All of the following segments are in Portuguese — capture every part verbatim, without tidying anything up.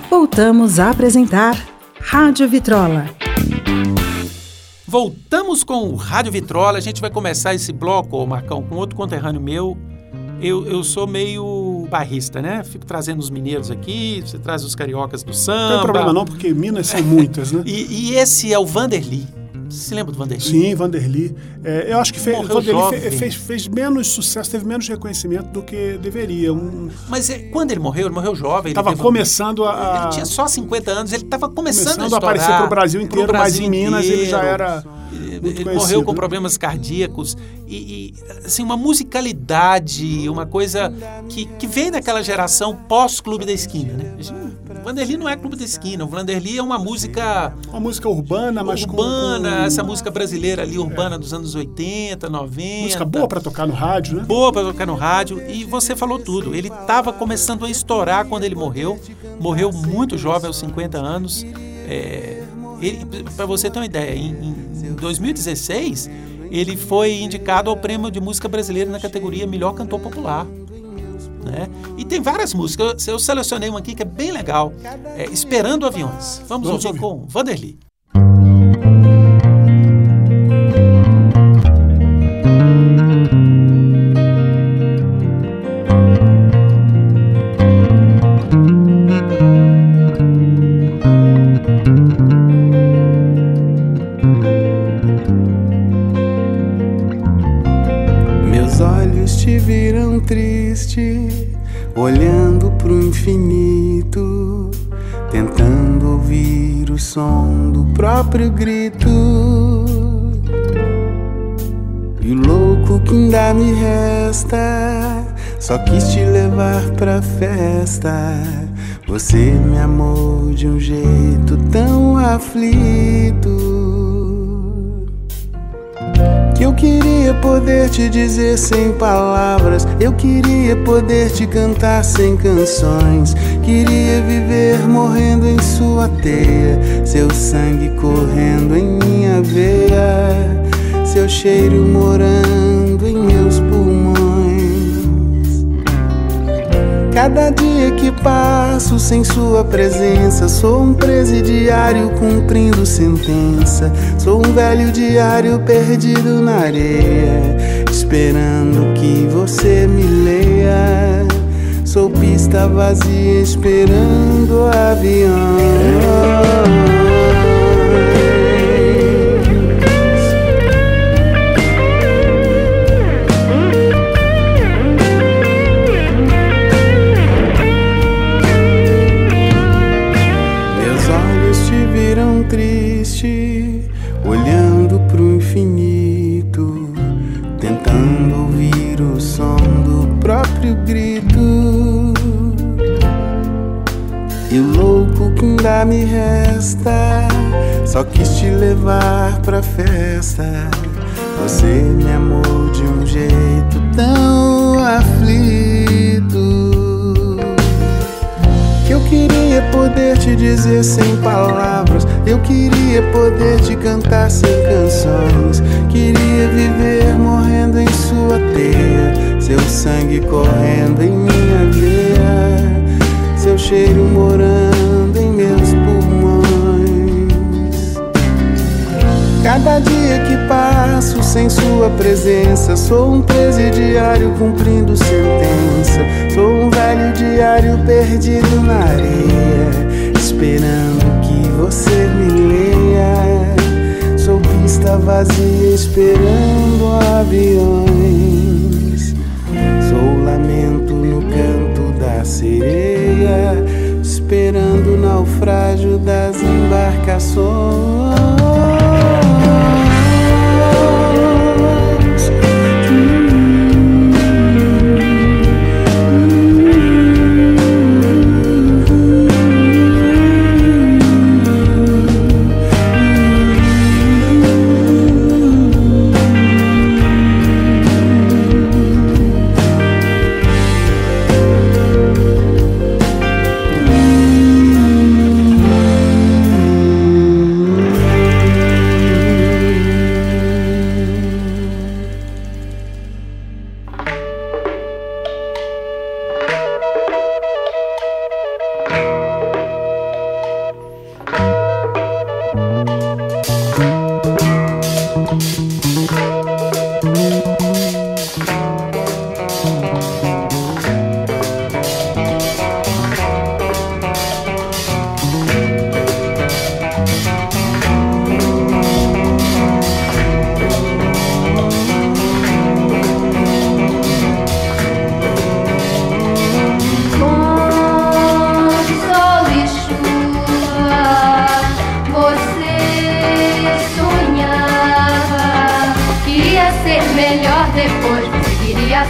Voltamos a apresentar Rádio Vitrola. Voltamos com o Rádio Vitrola. A gente vai começar esse bloco, Marcão, com outro conterrâneo meu. Eu, eu sou meio bairrista, né? Fico trazendo os mineiros aqui, você traz os cariocas do samba. Não tem problema não, porque Minas são muitas, né? e, e esse é o Vanderly. Você se lembra do Vanderly? Sim, Vanderly. É, eu acho que fez, Vanderly fez, fez, fez menos sucesso, teve menos reconhecimento do que deveria. Um... Mas é, quando ele morreu, ele morreu jovem. Estava começando um... a... Ele tinha só cinquenta anos, ele estava começando, começando a, a aparecer para o Brasil inteiro, mas em Minas inteiro. ele já era... Ele morreu com problemas cardíacos e, e assim, uma musicalidade, uma coisa que, que vem daquela geração pós-Clube da Esquina, né? O Vanderly não é Clube da Esquina, o Vanderly é uma música... Uma música urbana, mas urbana, com, com... essa música brasileira ali, urbana é. dos anos oitenta, noventa. Música boa para tocar no rádio, né? Boa para tocar no rádio, e você falou tudo. Ele estava começando a estourar quando ele morreu, morreu muito jovem, aos cinquenta anos. É... Para você ter uma ideia, em, em dois mil e dezesseis, ele foi indicado ao Prêmio de Música Brasileira na categoria Melhor Cantor Popular. Né? E tem várias músicas, eu, eu selecionei uma aqui que é bem legal, é Esperando Aviões. Vamos, Vamos ouvir, ouvir com Vanderly. Triste, olhando pro infinito, tentando ouvir o som do próprio grito. E o louco que ainda me resta, só quis te levar pra festa. Você me amou de um jeito tão aflito que eu queria poder te dizer sem palavras. Eu queria poder te cantar sem canções. Queria viver morrendo em sua teia, seu sangue correndo em minha veia, seu cheiro morando em meus pulmões. Cada dia que passo sem sua presença, sou um presidiário cumprindo sentença. Sou um velho diário perdido na areia, esperando que você me leia. Sou pista vazia esperando avião. Triste, olhando pro infinito, tentando ouvir o som do próprio grito. E o louco que ainda me resta, só quis te levar pra festa. Você me amou de um jeito tão aflito que eu queria poder te dizer sem palavras. Eu queria poder te cantar sem canções. Queria viver morrendo em sua teia, seu sangue correndo em minha veia, seu cheiro morando em meus pulmões. Cada dia que passo sem sua presença, sou um presidiário cumprindo sentença. Sou um velho diário perdido na areia, esperando que você me leia. Sou pista vazia esperando aviões. Sou lamento no canto da sereia, esperando o naufrágio das embarcações.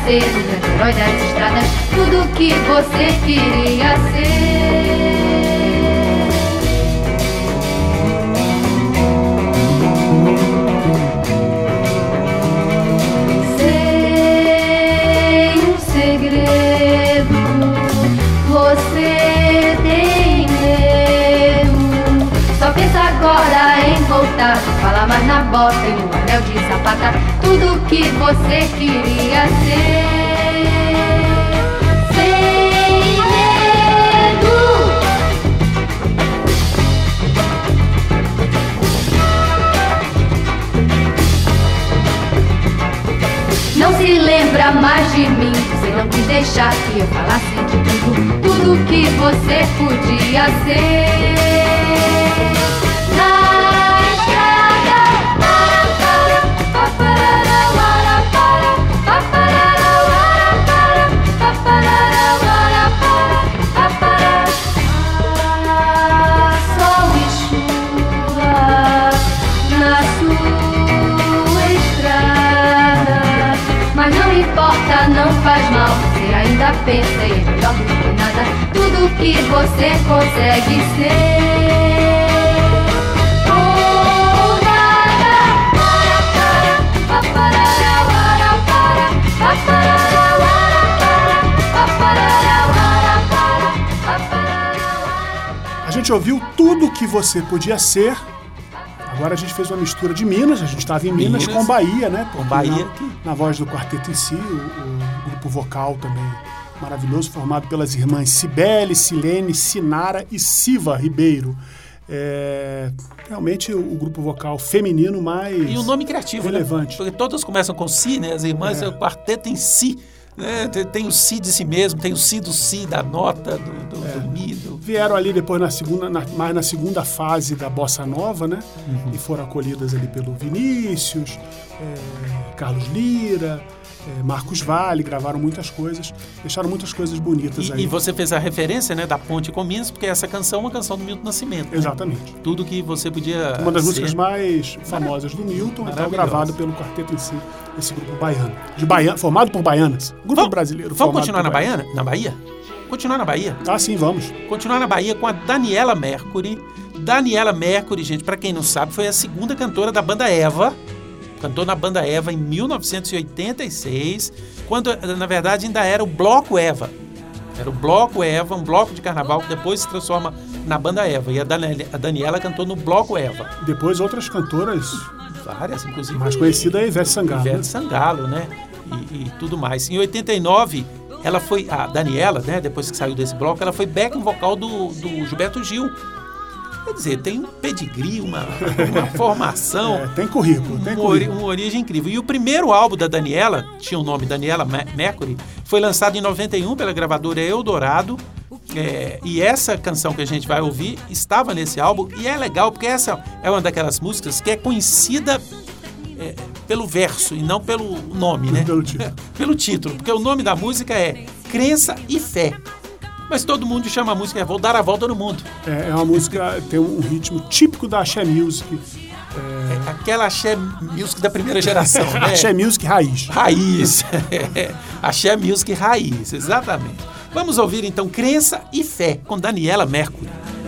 ser o grande herói das estradas, tudo que você queria ser. Sem um segredo, você tem medo. Só pensa agora em voltar, fala mais na bota e no anel de sapata, tudo que você queria ser. Sem medo. Não se lembra mais de mim, você não quis deixar que eu falasse de tudo, tudo que você podia ser. Na estrada, para, para, para, para, para, para, para, para, para, sol e chuva na sua estrada, mas não importa, não faz mal, você ainda pensa e é melhor do que nada, tudo que você consegue ser. A gente ouviu tudo que você podia ser. Agora a gente fez uma mistura de Minas, a gente estava em Minas, Minas com Bahia, né? Com Bahia. Na, na voz do quarteto em si, o, o grupo vocal também maravilhoso, formado pelas irmãs Cibele, Silene, Sinara e Siva Ribeiro. É, realmente o, o grupo vocal feminino mais e o nome criativo, relevante. Né? Porque todas começam com si, né? As irmãs, é. O quarteto em si. Né? Tem, tem o si de si mesmo, tem o si do si, da nota, do, do, é. do mi. Do... Vieram ali depois, na segunda, na, mais na segunda fase da Bossa Nova, né? Uhum. E foram acolhidas ali pelo Vinícius, é, Carlos Lira, é, Marcos Valle, gravaram muitas coisas, deixaram muitas coisas bonitas e, aí. E você fez a referência, né, da Ponte com Minas, porque essa canção é uma canção do Milton Nascimento. Né? Exatamente. Tudo que você podia Uma das ser... músicas mais famosas do Milton, então gravado pelo quarteto em si, esse grupo baiano. De Baiana, formado por baianas. Grupo vamos, brasileiro. Vamos continuar na Baiana? Na Bahia? Continuar na Bahia? Ah, sim, vamos. Continuar na Bahia com a Daniela Mercury. Daniela Mercury, gente, para quem não sabe, foi a segunda cantora da banda Eva. Cantou na banda Eva em mil novecentos e oitenta e seis, quando, na verdade, ainda era o Bloco Eva. Era o Bloco Eva, um bloco de carnaval que depois se transforma na banda Eva. E a Daniela, a Daniela cantou no Bloco Eva. Depois outras cantoras... Várias, inclusive. Mais conhecida é Ivete Sangalo. Ivete né? Sangalo, né? E, e tudo mais. Em oitenta e nove, ela foi... A Daniela, né? Depois que saiu desse bloco, ela foi backing vocal do, do Gilberto Gil. Quer dizer, tem um pedigree, uma, uma formação. É, tem currículo, tem uma, currículo. Uma origem incrível. E o primeiro álbum da Daniela, tinha o nome Daniela Mercury, foi lançado em noventa e um pela gravadora Eldorado. É, e essa canção que a gente vai ouvir estava nesse álbum. E é legal porque essa é uma daquelas músicas que é conhecida é, pelo verso e não pelo nome, né? Pelo título. Pelo título, porque o nome da música é Crença e Fé. Mas todo mundo chama a música é Vou Dar a Volta no Mundo. É, é uma música, tem um ritmo típico da Axé Music. É... É aquela Axé Music da primeira geração, né? Axé Music raiz. Raiz. Axé Music raiz, exatamente. Vamos ouvir então Crença e Fé com Daniela Mercury.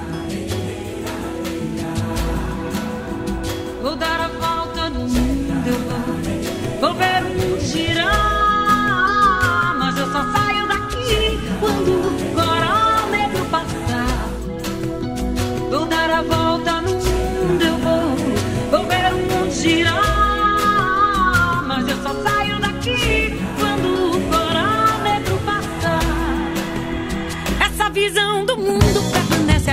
Vou dar a volta no mundo, eu vou, vou ver o mundo girar, mas eu só saio daqui quando o coral negro passar. Vou dar a volta no mundo, eu vou, vou ver o mundo girar, mas eu só saio daqui quando o coral negro passar. Essa visão do mundo permanece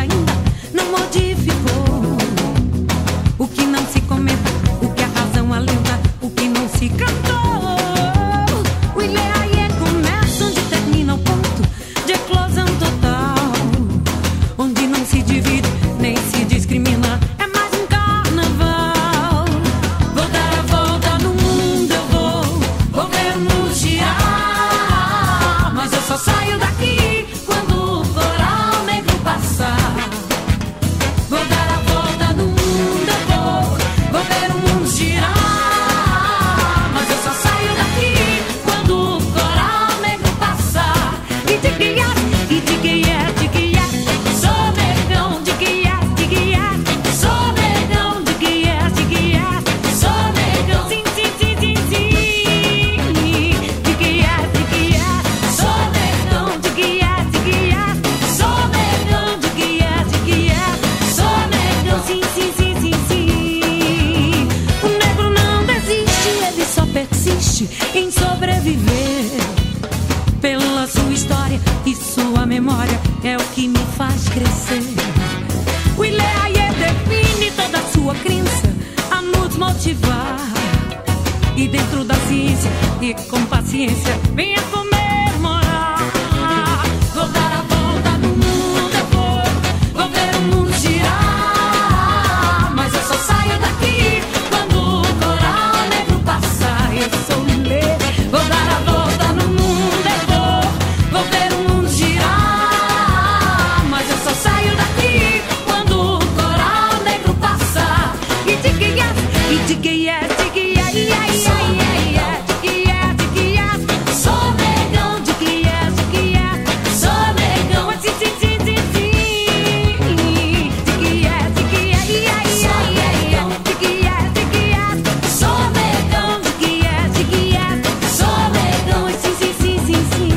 aqui com paciência, venha comemorar. Vou dar a volta no mundo, eu vou, vou ver o mundo girar. Mas eu só saio daqui quando o coral negro passar. Eu sou Lelê, vou dar a volta no mundo, eu vou, vou ver o mundo girar. Mas eu só saio daqui quando o coral negro passar. E diga yes, e diga yes, diga yes, yes, yes, yes, diga yes, diga yes. Sou negão, diga yes, diga yes. Sou negão, sim, sim, sim, sim, sim. Diga yes, diga yes, yes, yes, yes, diga yes, diga yes. Sou negão, diga yes, diga yes. Sou negão, sim, sim, sim, sim, sim.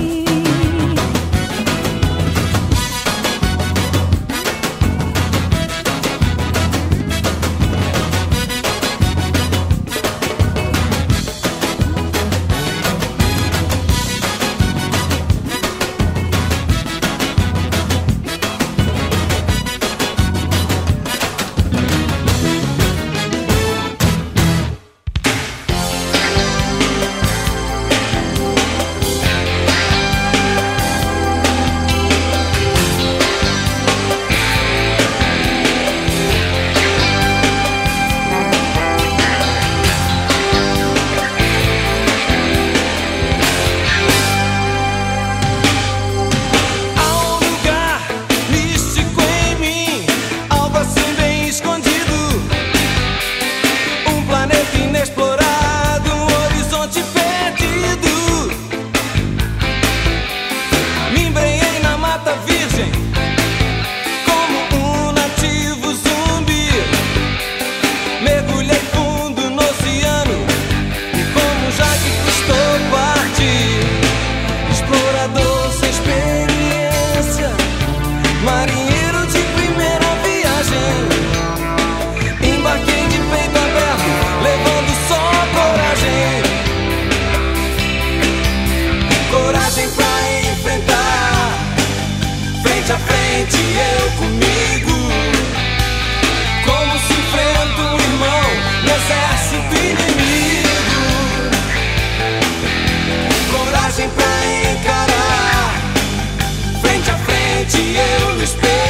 Há um lugar místico em mim, algo assim bem escondido. Um planeta inexplorado, um horizonte perdido. Me embrenhei na mata virgem, como um nativo zumbi. Mergulhei fundo no oceano, e como Jaque Cousteau parti. Explorador sem experiência, marinheiro de primeira viagem. Embarquei de peito aberto, levando só coragem. Coragem pra enfrentar, frente a frente eu comigo. Como se enfrenta um irmão no exército inimigo. Coragem pra encarar, frente a frente eu no espelho.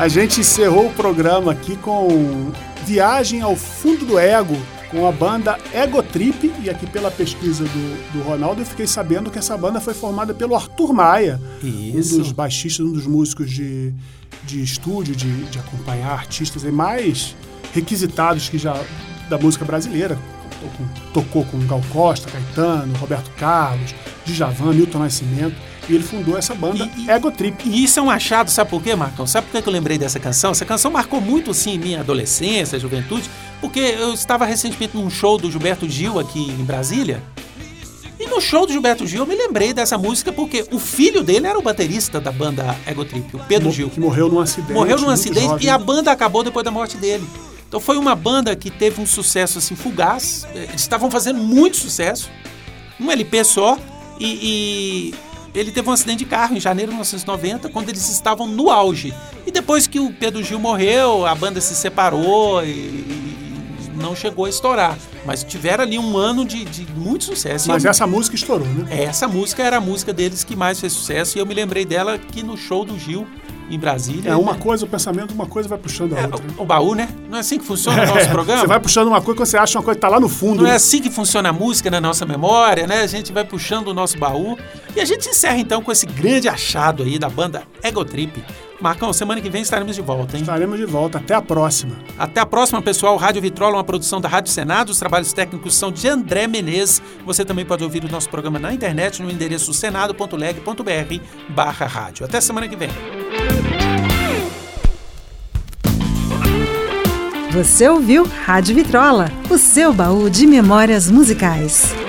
A gente encerrou o programa aqui com Viagem ao Fundo do Ego, com a banda Ego Trip, e aqui pela pesquisa do, do Ronaldo eu fiquei sabendo que essa banda foi formada pelo Arthur Maia, Isso. um dos baixistas, um dos músicos de, de estúdio, de, de acompanhar artistas aí mais requisitados que já da música brasileira. Tocou com Gal Costa, Caetano, Roberto Carlos, Djavan, Milton Nascimento, e ele fundou essa banda e, Ego Trip. E isso é um achado, sabe por quê, Marcão? Sabe por que eu lembrei dessa canção? Essa canção marcou muito, assim, minha adolescência, juventude, porque eu estava recentemente num show do Gilberto Gil aqui em Brasília, e no show do Gilberto Gil eu me lembrei dessa música porque o filho dele era o baterista da banda Ego Trip, o Pedro Gil. Que morreu num acidente. Morreu num acidente jovem. E a banda acabou depois da morte dele. Então foi uma banda que teve um sucesso assim fugaz. Eles estavam fazendo muito sucesso, um L P só, e, e ele teve um acidente de carro em janeiro de mil novecentos e noventa, quando eles estavam no auge. E depois que o Pedro Gil morreu, a banda se separou e, e não chegou a estourar. Mas tiveram ali um ano de, de muito sucesso. Mas eu, essa música estourou, né? Essa música era a música deles que mais fez sucesso, e eu me lembrei dela aqui no show do Gil, em Brasília. É uma né? coisa, o pensamento, uma coisa vai puxando a É, outra. o, o baú, né? Não é assim que funciona o nosso programa? Você vai puxando uma coisa quando você acha uma coisa que tá lá no fundo. Não né? é assim que funciona a música na nossa memória, né? A gente vai puxando o nosso baú. E a gente encerra então com esse grande achado aí da banda Ego Trip. Marcão, semana que vem estaremos de volta, hein? Estaremos de volta. Até a próxima. Até a próxima, pessoal. Rádio Vitrola é uma produção da Rádio Senado. Os trabalhos técnicos são de André Menezes. Você também pode ouvir o nosso programa na internet no endereço senado ponto leg ponto br barra rádio. Até semana que vem. Você ouviu Rádio Vitrola, o seu baú de memórias musicais.